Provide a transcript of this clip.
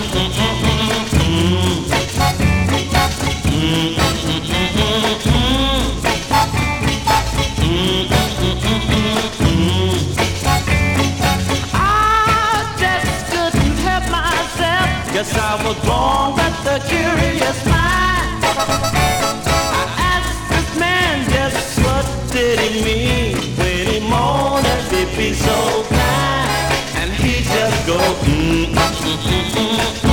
Guess I was born with a curious mind. I asked this man just what did he mean when he moaned and he'd be so kind. And he just go,